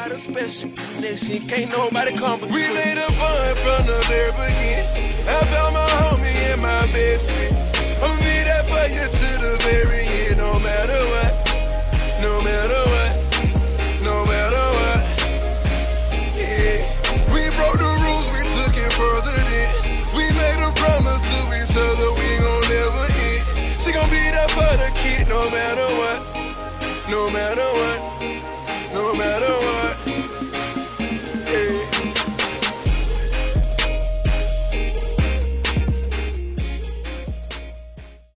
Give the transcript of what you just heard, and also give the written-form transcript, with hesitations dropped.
got a special connection, can't nobody come between. We made a bond from the very beginning. I found my homie and my best friend. I'ma be there for you to the very end, no matter what, no matter what, no matter what. Yeah, we broke the rules, we took it further than. We made a promise to each other, we gon' never end. She gon' be there for the kid, no matter what, no matter what.